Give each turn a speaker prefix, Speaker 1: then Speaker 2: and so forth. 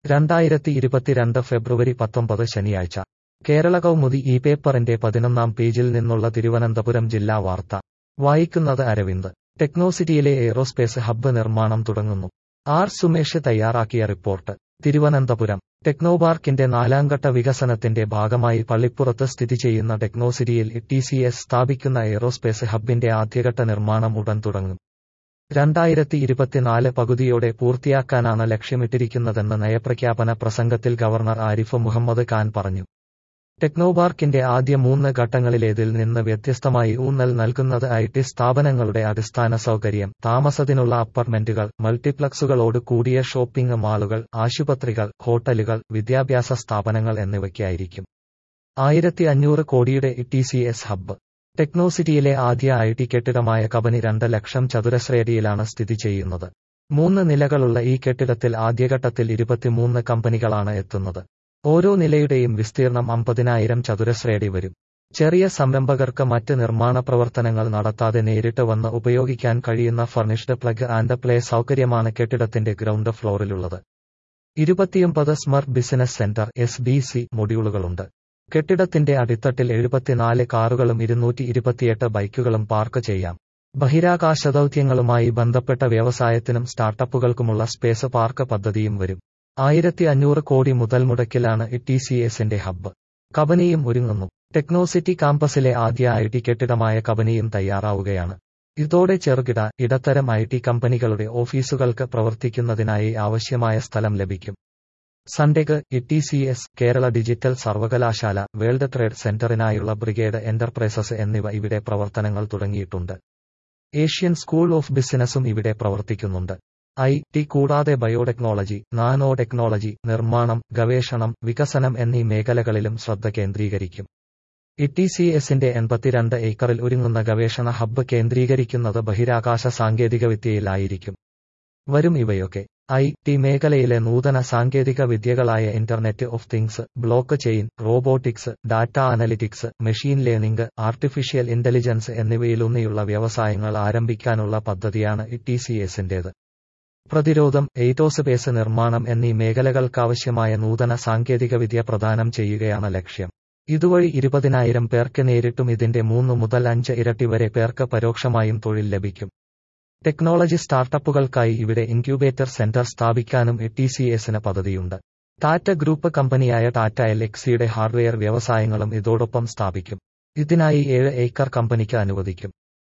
Speaker 1: 2022 ഫെബ്രുവരി 19 ശനിയാഴ്ച കേരള കൗമുദി ഈ പേപ്പറിന്റെ 11-ാം പേജിൽ നിന്നുള്ള തിരുവനന്തപുരം ജില്ലാ വാർത്ത വായിക്കുന്നത് അരവിന്ദ്. ടെക്നോസിറ്റിയിലെ എയ്റോസ്പേസ് ഹബ്ബ് നിർമ്മാണം തുടങ്ങുന്നു. ആർ സുമേഷ് തയ്യാറാക്കിയ റിപ്പോർട്ട്. തിരുവനന്തപുരം ടെക്നോപാർക്കിന്റെ 4ാംഘട്ട വികസനത്തിന്റെ ഭാഗമായി പള്ളിപ്പുറത്ത് സ്ഥിതി ചെയ്യുന്ന ടെക്നോസിറ്റിയിൽ TCS സ്ഥാപിക്കുന്ന എയ്റോസ്പേസ് ഹബ്ബിന്റെ ആദ്യഘട്ട നിർമ്മാണം ഉടൻ തുടങ്ങും. 2024 പകുതിയോടെ പൂർത്തിയാക്കാനാണ് ലക്ഷ്യമിട്ടിരിക്കുന്നതെന്ന് നയപ്രഖ്യാപന പ്രസംഗത്തിൽ ഗവർണർ ആരിഫ് മുഹമ്മദ് ഖാൻ പറഞ്ഞു. ടെക്നോപാർക്കിന്റെ ആദ്യ 3 ഘട്ടങ്ങളിലേതിൽ നിന്ന് വ്യത്യസ്തമായി ഊന്നൽ നൽകുന്നത് IT സ്ഥാപനങ്ങളുടെ അടിസ്ഥാന സൗകര്യം, താമസത്തിനുള്ള അപ്പാർട്ട്മെന്റുകൾ, മൾട്ടിപ്ലക്സുകളോട് കൂടിയ ഷോപ്പിംഗ് മാളുകൾ, ആശുപത്രികൾ, ഹോട്ടലുകൾ, വിദ്യാഭ്യാസ സ്ഥാപനങ്ങൾ എന്നിവയ്ക്കായിരിക്കും. 1500 കോടിയുടെ TCS ഹബ്ബ്. ടെക്നോസിറ്റിയിലെ ആദ്യ IT കെട്ടിടമായ കബനി 2 ലക്ഷം ചതുരശ്രയടിയിലാണ് സ്ഥിതി ചെയ്യുന്നത്. 3 നിലകളുള്ള ഈ കെട്ടിടത്തിൽ ആദ്യഘട്ടത്തിൽ 23 കമ്പനികളാണ് എത്തുന്നത്. ഓരോ നിലയുടെയും വിസ്തീർണം 50,000 ചതുരശ്രയടി വരും. ചെറിയ സംരംഭകർക്ക് മറ്റ് നിർമ്മാണ പ്രവർത്തനങ്ങൾ നടത്താതെ നേരിട്ട് വന്ന് ഉപയോഗിക്കാൻ കഴിയുന്ന ഫർണിഷ്ഡ് പ്ലഗ് ആൻഡ് പ്ലേ സൗകര്യമാണ് കെട്ടിടത്തിന്റെ ഗ്രൗണ്ട് ഫ്ലോറിലുള്ളത്. 29 സ്മാർട്ട് ബിസിനസ് സെന്റർ SBC മൊഡ്യൂളുകളുണ്ട്. കെട്ടിടത്തിന്റെ അടിത്തട്ടിൽ 74 കാറുകളും 228 ബൈക്കുകളും പാർക്ക് ചെയ്യാം. ബഹിരാകാശ ദൗത്യങ്ങളുമായി ബന്ധപ്പെട്ട വ്യവസായത്തിനും സ്റ്റാർട്ടപ്പുകൾക്കുമുള്ള സ്പേസ് പാർക്ക് പദ്ധതിയും വരും. 1500 കോടി മുതൽ മുടക്കിലാണ് TCSന്റെ ഹബ്ബ്. കബനിയും ഒരുങ്ങുന്നു. ടെക്നോസിറ്റി കാമ്പസിലെ ആദ്യ IT കെട്ടിടമായ കബനിയും തയ്യാറാവുകയാണ്. ഇതോടെ ചെറുകിട, ഇടത്തരം IT കമ്പനികളുടെ ഓഫീസുകൾക്ക് പ്രവർത്തിക്കുന്നതിനായി ആവശ്യമായ സ്ഥലം ലഭിക്കും. സൺടെക്, TCS, കേരള ഡിജിറ്റൽ സർവകലാശാല, വേൾഡ് ട്രേഡ് സെന്ററിനായുള്ള ബ്രിഗേഡ് എന്റർപ്രൈസസ് എന്നിവ ഇവിടെ പ്രവർത്തനങ്ങൾ തുടങ്ങിയിട്ടുണ്ട്. ഏഷ്യൻ സ്കൂൾ ഓഫ് ബിസിനസും ഇവിടെ പ്രവർത്തിക്കുന്നുണ്ട്. IT കൂടാതെ ബയോടെക്നോളജി, നാനോ ടെക്നോളജി, നിർമ്മാണം, ഗവേഷണം, വികസനം എന്നീ മേഖലകളിലും ശ്രദ്ധ കേന്ദ്രീകരിക്കും. TCSന്റെ 82 ഏക്കറിൽ ഒരുങ്ങുന്ന ഗവേഷണ ഹബ്ബ് കേന്ദ്രീകരിക്കുന്നത് ബഹിരാകാശ സാങ്കേതികവിദ്യയിലായിരിക്കും. വരും ഇവയൊക്കെ IT മേഖലയിലെ നൂതന സാങ്കേതിക വിദ്യകളായ internet of things, blockchain, robotics, data analytics, machine learning, artificial intelligence എന്നിവയിലൂന്നിയുള്ള വ്യവസായങ്ങൾ ആരംഭിക്കാനുള്ള പദ്ധതിയാണ് TCSന്റേത്. പ്രതിരോധം, എയ്റോസ്പേസ് നിർമ്മാണം എന്നീ മേഖലകൾക്കാവശ്യമായ നൂതന സാങ്കേതികവിദ്യ പ്രദാനം ചെയ്യുകയാണ് ലക്ഷ്യം. ഇതുവഴി 20,000 പേർക്ക് നേരിട്ടും ഇതിന്റെ 3 മുതൽ 5 ഇരട്ടി വരെ പേർക്ക് പരോക്ഷമായും തൊഴിൽ ലഭിക്കും. ടെക്നോളജി സ്റ്റാർട്ടപ്പുകൾക്കായി ഇവിടെ ഇൻക്യുബേറ്റർ സെന്റർ സ്ഥാപിക്കാനും TCSന് പദ്ധതിയുണ്ട്. ടാറ്റ ഗ്രൂപ്പ് കമ്പനിയായ ടാറ്റ LXയുടെ ഹാർഡ്വെയർ വ്യവസായങ്ങളും ഇതോടൊപ്പം സ്ഥാപിക്കും. ഇതിനായി 7 ഏക്കർ കമ്പനിക്ക് അനുവദിക്കും.